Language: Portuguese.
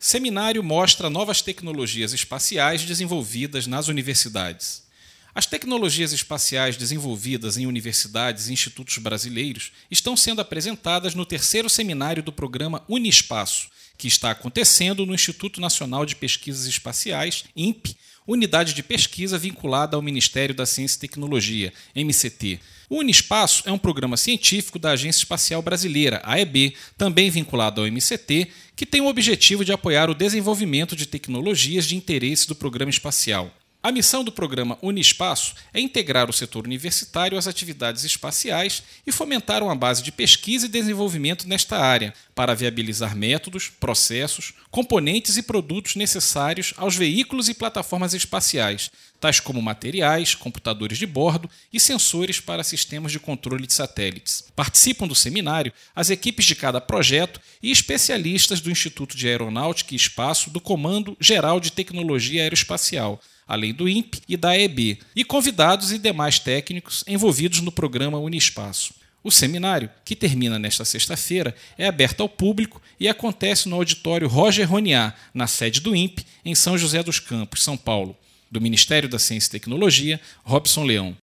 Seminário mostra novas tecnologias espaciais desenvolvidas nas universidades. As tecnologias espaciais desenvolvidas em universidades e institutos brasileiros estão sendo apresentadas no terceiro seminário do programa Unispaço, que está acontecendo no Instituto Nacional de Pesquisas Espaciais, INPE, unidade de pesquisa vinculada ao Ministério da Ciência e Tecnologia, MCT. O Unispaço é um programa científico da Agência Espacial Brasileira, AEB, também vinculado ao MCT, que tem o objetivo de apoiar o desenvolvimento de tecnologias de interesse do programa espacial. A missão do programa Unispaço é integrar o setor universitário às atividades espaciais e fomentar uma base de pesquisa e desenvolvimento nesta área, para viabilizar métodos, processos, componentes e produtos necessários aos veículos e plataformas espaciais, tais como materiais, computadores de bordo e sensores para sistemas de controle de satélites. Participam do seminário as equipes de cada projeto e especialistas do Instituto de Aeronáutica e Espaço do Comando Geral de Tecnologia Aeroespacial, além do INPE e da AEB, e convidados e demais técnicos envolvidos no programa Unispaço. O seminário, que termina nesta sexta-feira, é aberto ao público e acontece no auditório Roger Roniat, na sede do INPE, em São José dos Campos, São Paulo. Do Ministério da Ciência e Tecnologia, Robson Leão.